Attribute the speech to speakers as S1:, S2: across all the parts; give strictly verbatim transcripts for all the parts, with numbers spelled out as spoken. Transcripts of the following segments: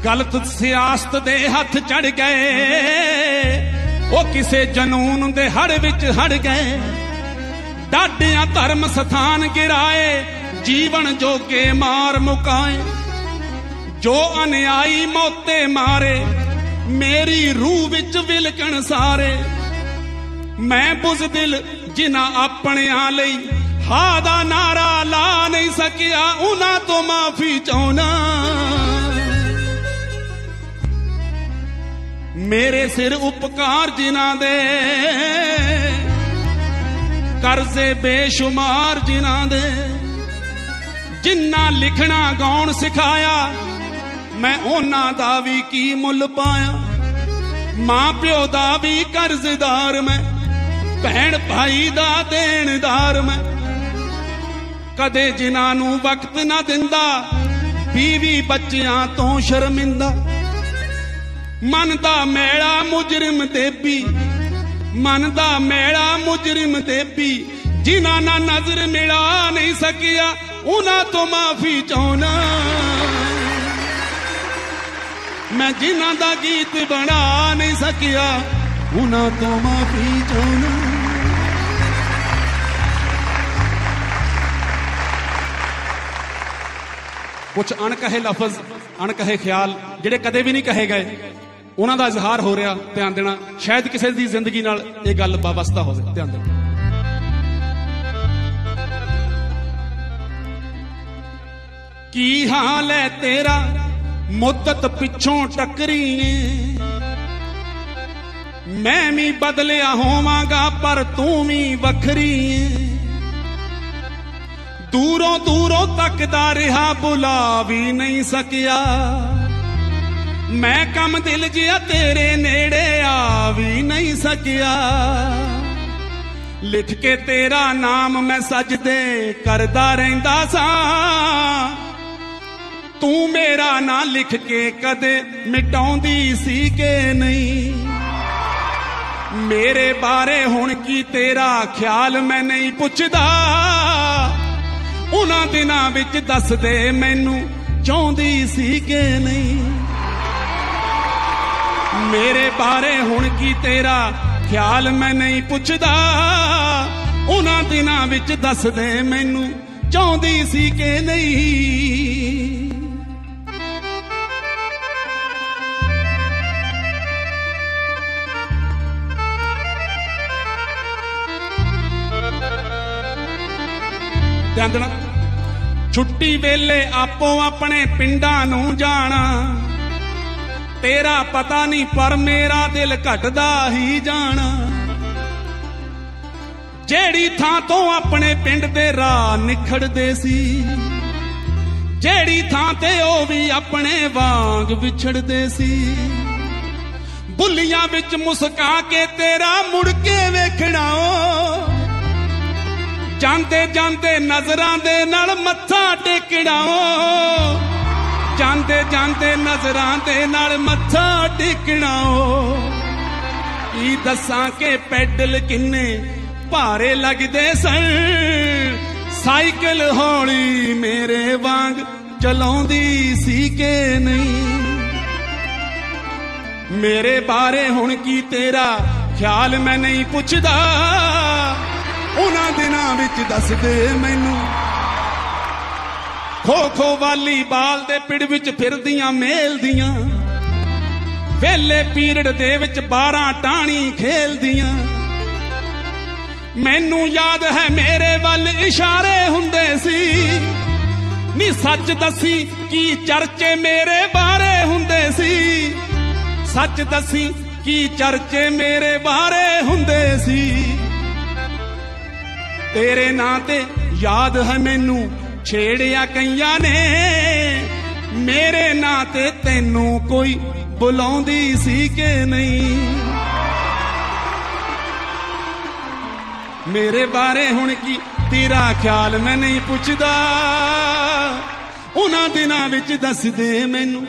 S1: गलत सियासत दे हथ चढ़ गए, वो किसे जनून दे हड़ विच हड़ गए। डाडियां धर्म स्थान गिराए, जीवन जोगे मार मुकाए। जो अन्यायी मौते मारे, मेरी रूह विच विलकण सारे। मैं बुज़दिल जिन्हां अपणियां लई हा दा नारा ला नहीं सकिया, उन्हां तो माफी चाहुंदा। मेरे सिर उपकार जिन्हां दे, कर्जे बेशुमार जिन्हां दे। जिन्ना लिखना गाउण सिखाया, मैं उन्हां दा भी की मुल पाया। मां प्यो दा भी कर्जदार मैं, भैण भाई दा देणदार मैं। कदे जिन्हां नूं वक्त ना दिंदा, बीवी बच्चियां तो शर्मिंदा। मन दा मैला मुजरिम देबी, मन दा मैला मुजरिम देबी। जिन्हां ना नजर मिला नहीं सकिया, उन्हां तो माफी चाहुंदा। मैं जिन्हां दा गीत बना नहीं सकिया, उन्हां तो माफी चाहुंदा। कुछ अणकहे लफज, अणकहे ख्याल जिहड़े कदे भी नहीं कहे गए, उन्हां दा इजहार हो रहा। ध्यान देना, शायद किसी दी जिंदगी नाल ये गल वाबस्ता होवे। ध्यान देना। की हाल है तेरा, मुद्दत पिछों टकरी। मैं भी बदलिया होवांगा, पर तू भी वखरी। दूरों दूरों तकदा रहा, बुला भी नहीं सकिया। मैं कम दिल जिया तेरे नेड़े आ भी नहीं सकिया। लिख के तेरा नाम मैं सजदे करदा रहिंदा सा। तू मेरा ना लिख के कदे मिटाउंदी सी के नहीं। मेरे बारे हुण की तेरा ख्याल मैं नहीं पुछदा। उन्हां दिनां विच दस दे मैनू चाहुंदी सी के नहीं। मेरे बारे हुण की तेरा ख्याल मैं नहीं पुछदा। उन्हां दिनां विच दस दे मैनू चाहुंदी सी के नहीं। ध्यान देना, छुट्टी वेले आपो अपने पिंडां नूं जाना। तेरा पता नहीं पर मेरा दिल घटदा ही जाना। जेड़ी थां तो अपने पिंड दे राह निखड़दे सी, जेड़ी थां ते ओ भी अपने वांग विछड़दे सी। बुलियां विच मुस्का के तेरा मुड़ के वेखना। जांदे जांदे नजरां दे नाल मत्था टेकना। जांदे जांदे नजरां दे नाल मत्था टेकना। ई दसां के पैडल किन्ने भारे लगदे सन। साइकिल हौली मेरे वांग चलाउंदी सी के नहीं। मेरे बारे हुण की तेरा ख्याल मैं नहीं पुछदा। उन्हां दिनां विच दस दे मैनू। खो खो वाली बाल दे पिड़ विच फिरदियां मेल दियां। वेले पीरियड दे विच बारां टाणी खेलदियां। मैनू याद है मेरे वल इशारे हुंदे सी। नी सच दसी की चर्चे मेरे बारे हुंदे सी। सच दसी की चर्चे मेरे बारे हुंदे सी। तेरे नां ते याद है मैनू छेड़िया कईयां ने। मेरे नां ते तैनू कोई बुलाउंदी सी के नहीं। मेरे बारे हुण की तेरा ख्याल मैं नहीं पुछदा। उन्हां दिनां विच दस दे मैनू।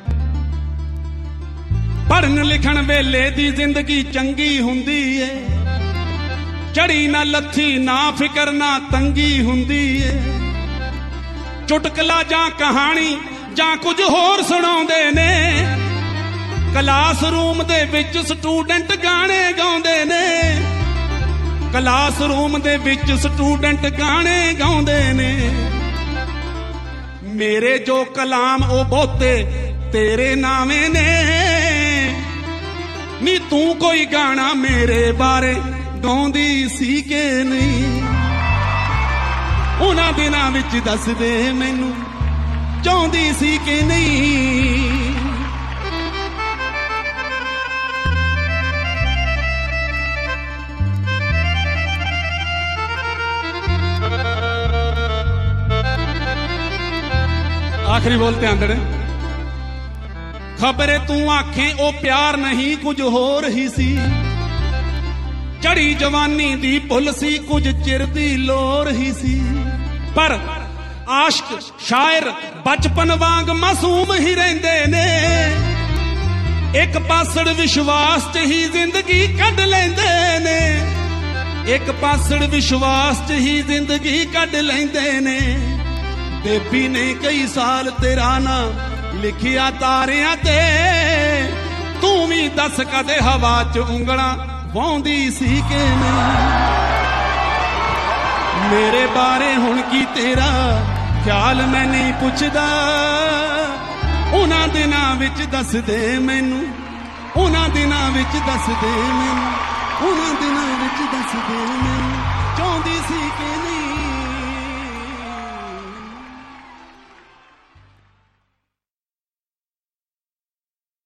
S1: पढ़न लिखण वेले दी जिंदगी चंगी हुंदी है। चढ़ी ना लथी ना फिकर ना तंगी हुंदी है। चुटकला जां कहानी ਜਾਂ ਕੁਝ ਹੋਰ ਸੁਣਾਉਂਦੇ ਨੇ। ਕਲਾਸਰੂਮ ਦੇ ਵਿੱਚ ਸਟੂਡੈਂਟ ਗਾਣੇ ਗਾਉਂਦੇ ਨੇ, ਕਲਾਸਰੂਮ ਦੇ ਵਿੱਚ ਸਟੂਡੈਂਟ ਗਾਣੇ ਗਾਉਂਦੇ ਨੇ। ਮੇਰੇ ਜੋ ਕਲਾਮ ਉਹ ਬਹੁਤੇ ਤੇਰੇ ਨਾਵੇਂ ਨੇ, ਨੀ ਤੂੰ ਕੋਈ ਗਾਣਾ ਮੇਰੇ ਬਾਰੇ ਗਾਉਂਦੀ ਸੀ ਕਿ ਨਹੀਂ। ਉਹਨਾਂ ਦਿਨਾਂ ਵਿੱਚ ਦੱਸ ਦੇ ਮੈਨੂੰ ਚਾਹੁੰਦੀ ਸੀ ਕਿ ਨਹੀਂ। आखिरी बोलते हैं खबरे तू आखें ओ प्यार नहीं कुछ होर ही सी। चढ़ी जवानी दी भुल सी कुछ चिर दी लोर ही सी। पर आशिक शायर बचपन वांग मासूम ही रहिंदे ने। एक पासड़ विश्वास च ही जिंदगी कढ लैंदे ने। एक पासड़ विश्वास च ही जिंदगी कढ लैंदे ने। बेबी ने कई साल तेरा ना लिखिया तारियां ते, तू भी दस कदे हवा च उंगलां वाउंदी सी कि नहीं। मेरे बारे हुण की तेरा ख्याल मैं नहीं पुछदा। उन्हां दिनां विच दस दे मैनू, उन्हां दिनां विच दस दे मैनू, उन्हां दिनां विच दस दे मैनू चाहुंदी सी कि नहीं।